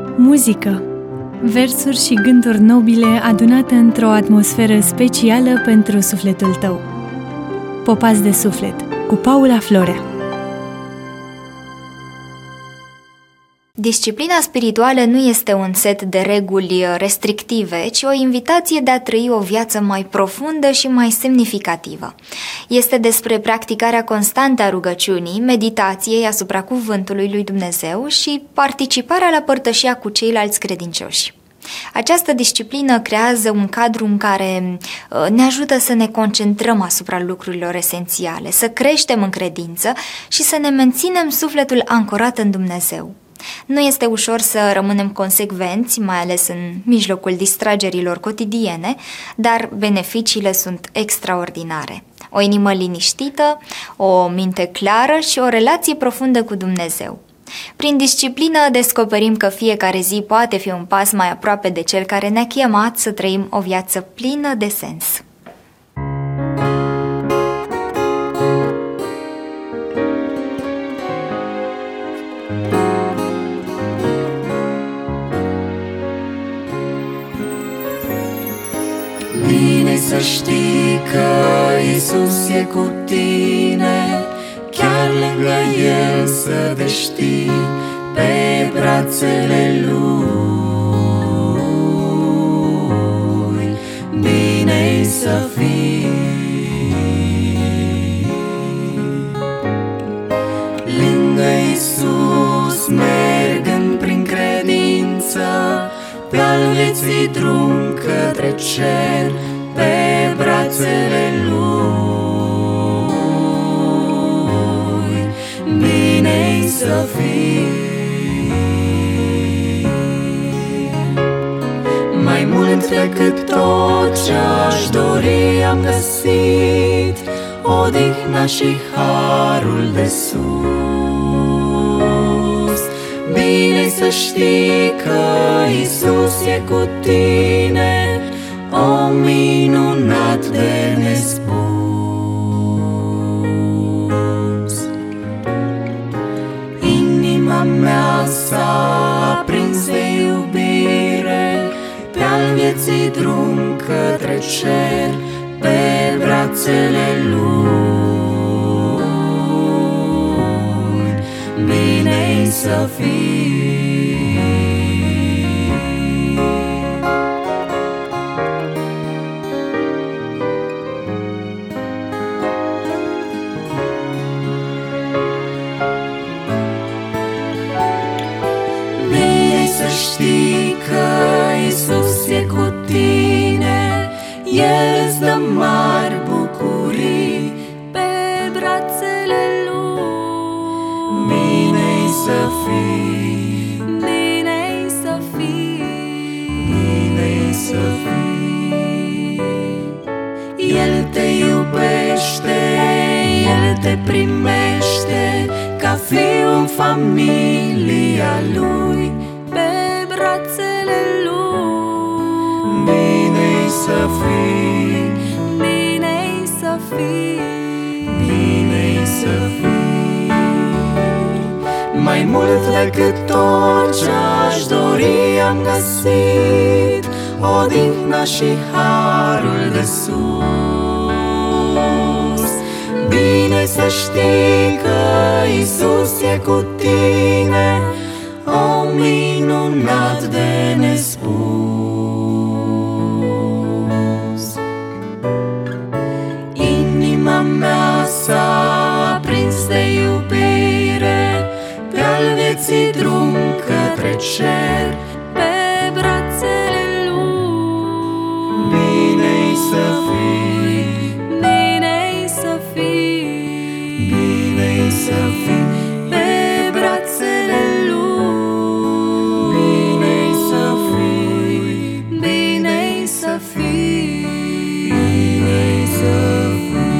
Muzică, versuri și gânduri nobile adunate într-o atmosferă specială pentru sufletul tău. Popați de suflet, cu Paula Florea. Disciplina spirituală nu este un set de reguli restrictive, ci o invitație de a trăi o viață mai profundă și mai semnificativă. Este despre practicarea constantă a rugăciunii, meditației asupra cuvântului lui Dumnezeu și participarea la părtășia cu ceilalți credincioși. Această disciplină creează un cadru în care ne ajută să ne concentrăm asupra lucrurilor esențiale, să creștem în credință și să ne menținem sufletul ancorat în Dumnezeu. Nu este ușor să rămânem consecvenți, mai ales în mijlocul distragerilor cotidiene, dar beneficiile sunt extraordinare. O inimă liniștită, o minte clară și o relație profundă cu Dumnezeu. Prin disciplină descoperim că fiecare zi poate fi un pas mai aproape de Cel care ne-a chemat să trăim o viață plină de sens. Bine să știi că Iisus e cu tine, chiar lângă El să te știi, pe brațele Lui. Bine să fii lângă Iisus, mergând prin credință pe al vieții drum către cer, pe brațele Lui. Bine-i să fii. Mai mult decât tot ce-aș dori am găsit, odihna și harul de sus. Bine să știi că Iisus e cu tine, o minunat de nespus. Inima mea s-a aprins de iubire, pe al vieții drum către cer, pe brațele Lui. Bine-i să fii. Bine-i să știi că Iisus e cu tine, El îți dă mari bucurii, pe brațele Lui. Bine-i să fii. Bine-i să fii. Bine-i să fii. El te iubește, El te primește ca fiu în familia Lui, pe brațele Lui. Bine-i să fii. Bine-i să fii. Bine-i să fii. Mai mult decât tot ce-aș dori am găsit, odihna și harul de sus. Bine să știi că Iisus e cu tine, o minunat de nespus. Inima mea s-a aprins de iubire, pe al vieții drum către cer, pe brațele Lui. Bine-i să fii. Bine-i să fii. Bine-i să fii, pe brațele Lui. Bine-i să fii. Bine-i să fii. Bine-i să fii.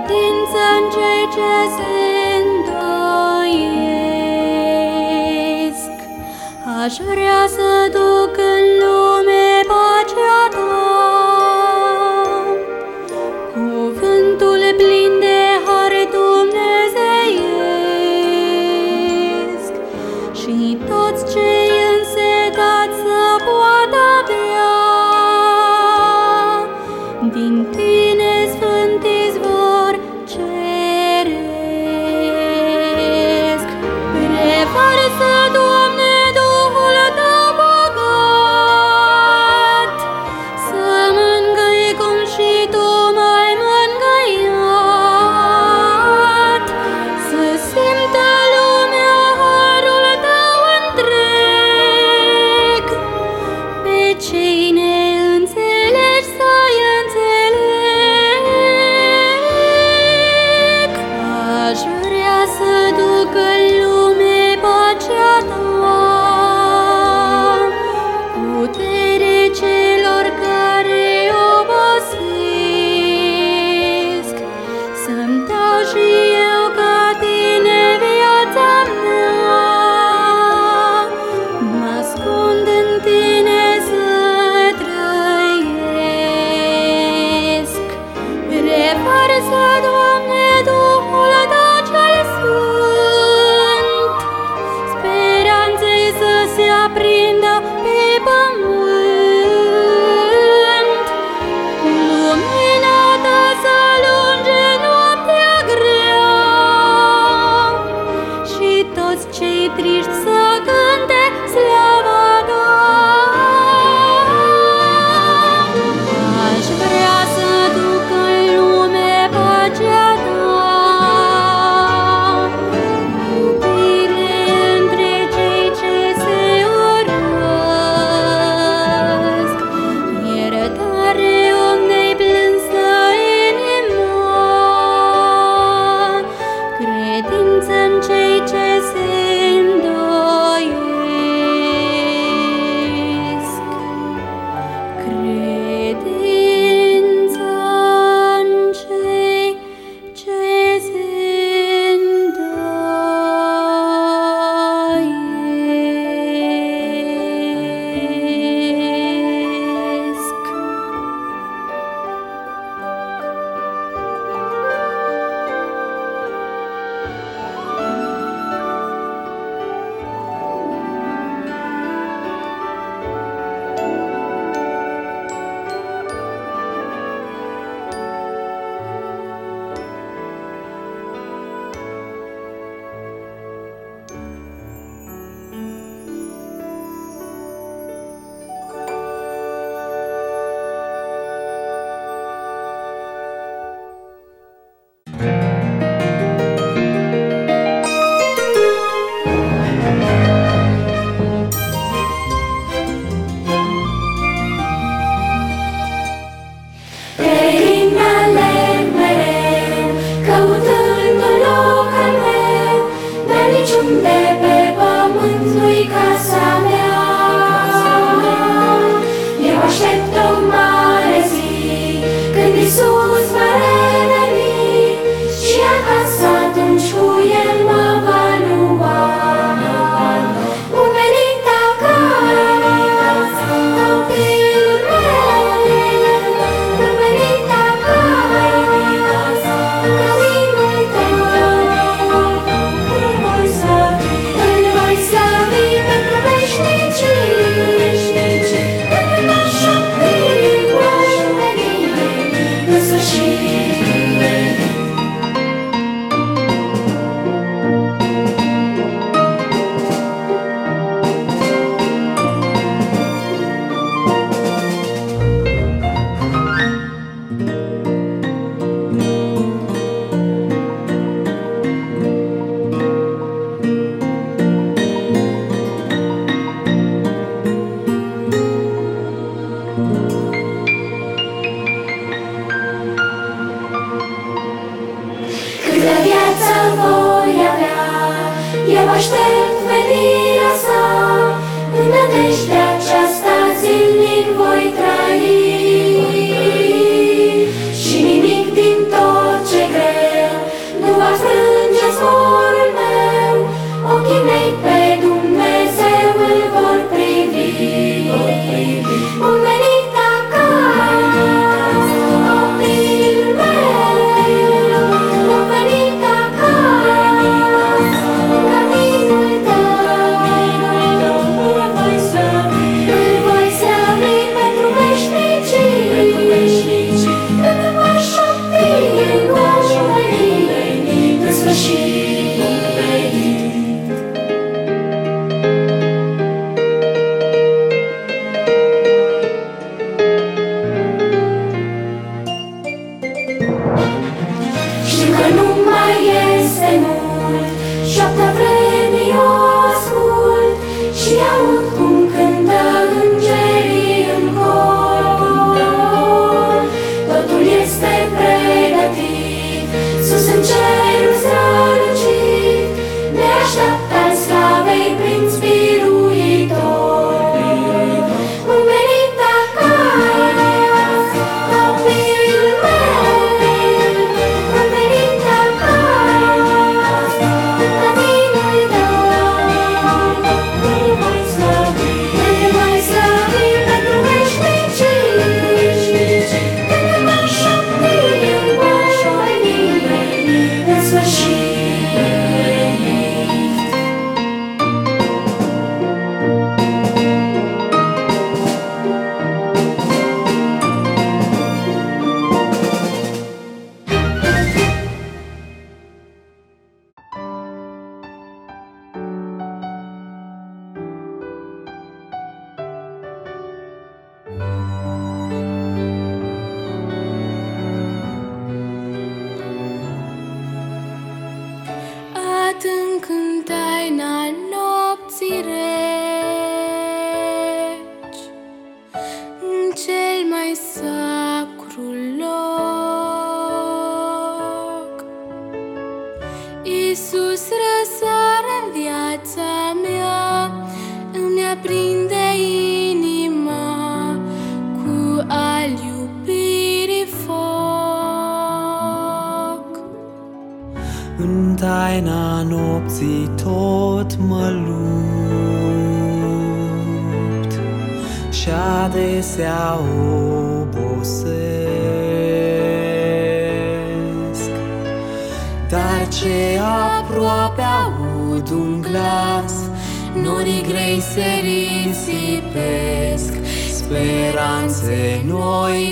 credință în cei ce se îndoiesc. Aș vrea să duc în lume pacea ta, cuvântul plin de har dumnezeiesc, și toți cei însetați să poată bea din tine, sfânt izvor ceresc. Revarsă, Doamne, Duhul Tău bogat, să mângâi cum și Tu m-ai mângâiat, să simtă lumea harul Tău întreg, pe cei neînțeleși să-i înțeleg. Aș vrea să duc în lume pacea Ta, putere celor care obosesc, să-mi dau și eu ca Tine viața mea, mă ascund în Tine să trăiesc. Revarsă, Doamne, Duhul Tău cel Sfânt, speranței să se aprindă pe pământ, lumina Ta să alunge noaptea grea, și toți cei triști să cânte slava Ta. Aș vrea să duc în lume pacea Ta, iubire între cei ce se urăsc, iertare unde-i plânsă inima, credință în cei ce se îndoiesc, credință în cei ce se îndoiesc. Perinele mereu, căutând un loc al meu, dar niciunde pe pământ nu-i casa mea. Eu aștept o mare zi, când Iisus va reveni, și acasă atunci cu El mă va lua. Bun venit acasă, copilul meu, bun venit acasă, căminul tău. Îl voi slăvi pentru veșnicii, când așa voi veni în sfârșit. Câtă viață voi avea, eu aștept venirea sa, în nădejdea aceasta zilnic voi trăi, și nimic din tot ce greu mult. Șoapta vremii o ascult și aud cum cântă îngerii în cor. Totul este pregătit, sus în cerul strălucit, ne așteaptă al slavei prinț biruitor. Bun venit acasă, copilul meu, bun venit acasă, în căminul tău. Îl voi slăvi pentru veșnicii, când îmi va șopti în în sfârșit. Adânc în taina nopții reci, în cel mai sacru loc, Iisus răsare în viața mea, îmi aprinde inima cu al iubirii foc. În taina nopții tot mă lupt și adesea obosesc, dar ce aproape aud un glas, norii grei se risipesc, speranțe noi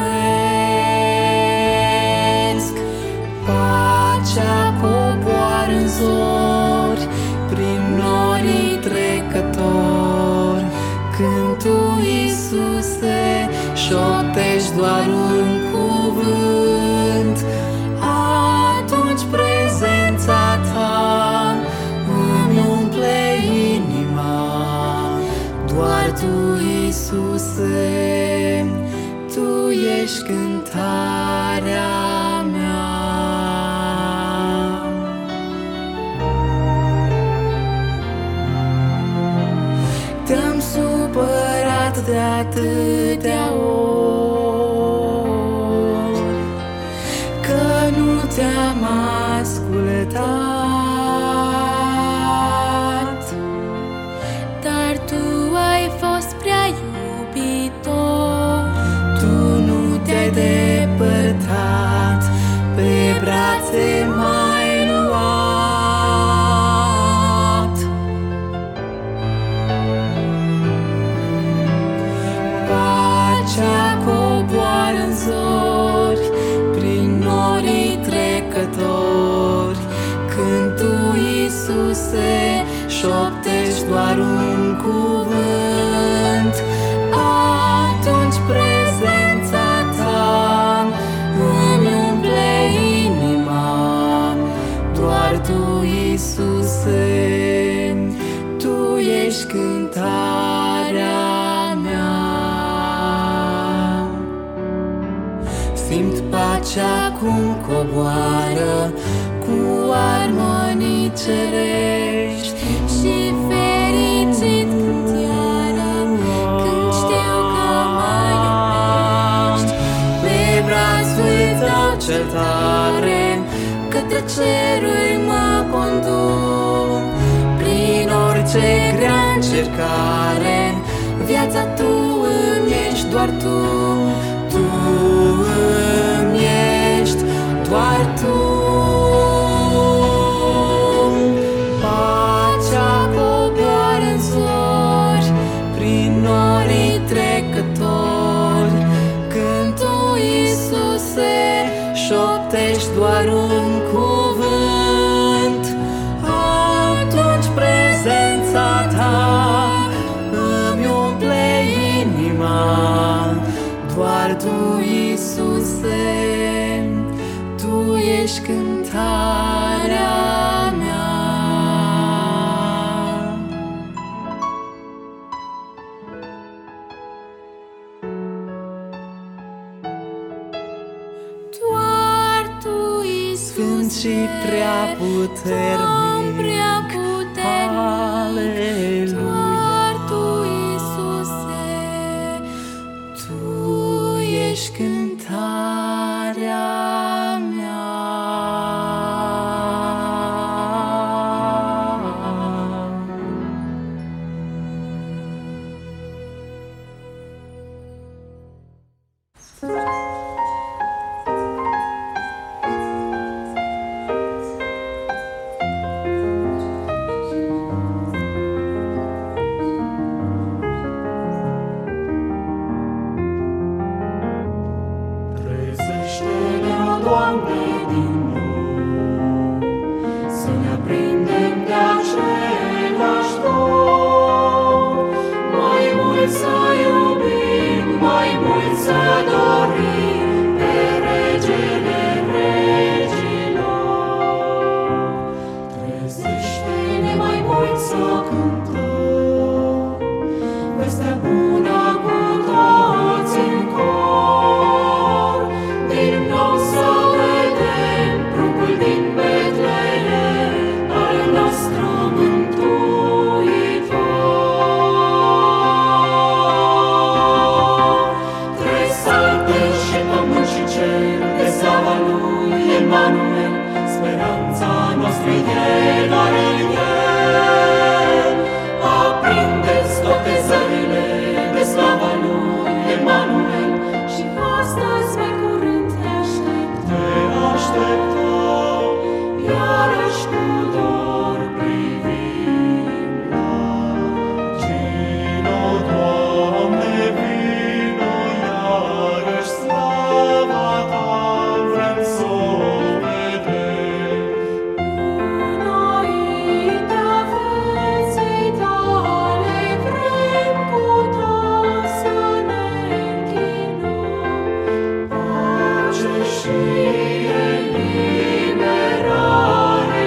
primesc. Pacea coboară în zori, prin norii trecători, când Tu, Iisuse, șoptești doar un cuvânt, atunci prezența Ta îmi umple inima. Doar Tu, Iisuse, Tu ești cântarea mea. Te-am supărat de atâtea ori, că nu te-am ascultat, dar Tu ai fost prea iubitor. Tu nu te-ai depărtat, pe brațe m-ai luat. Pacea coboară în zori, prin norii trecători, când Tu, Iisuse, șoptești doar un cuvânt, atunci prezența Ta îmi umple inima. Doar Tu, Iisuse, Tu ești cântarea mea. Simt pacea cum coboară cu armonii cerești și fericit cânt iară, când știu că mă iubești. Pe brațul Tău cel tare, către ceruri mă conduc. Prin orice grea încercare, viața Tu îmi ești, doar Tu. Tu îmi ești, doar Tu. Pacea coboară în zori, prin norii trecători, când Tu, Iisuse, șoptești doar un cuvânt, atunci prezența Ta îmi umple inima. Doar Tu, Iisuse, Tu ești cântarea mea. Doar Tu, Iisuse, Sfânt și prea puternic, Aleluia. doar Tu, Iisuse, Tu ești cântarea mea. Trezește-ne, o Doamne, din nou, să ne aprindem de același dor. Mai mult să iubim, mai mult să dorim pe Regele Regilor. Trezește-ne, mai mult să cântăm vestea bună cu toți în cor. Din nou să vedem pruncul din Betlehem, al nostru Mântuitor. Tresalte și pământ și cer, de slava lui Emanuel, speranța noastră e doar în El. Aprindeți toate zările de slava lui Emanuel și astăzi mai curând te așteptăm, iarăși cu dor privim la Vino, Doamne, vino, iarăși slava Ta vrem să o vedem. Înaintea feței Tale vrem cu toți să ne închinăm. Pace și eliberare,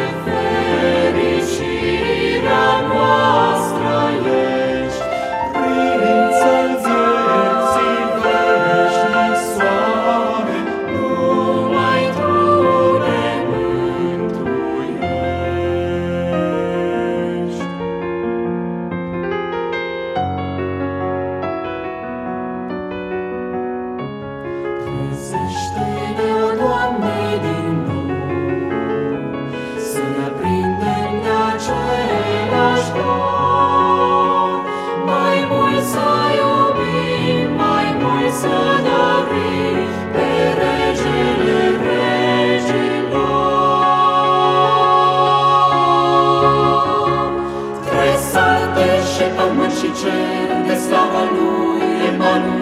fericirea noastră ești, prințul vieții veșnic soare, numai Tu ne mântuiești. Trezește-ne, o Doamne, din nou, să ne aprindem de același dor. Mai mult să iubim, mai mult să dorim pe Regele Regilor. Tresalte și pământ și cer, de slava lui Emanuel,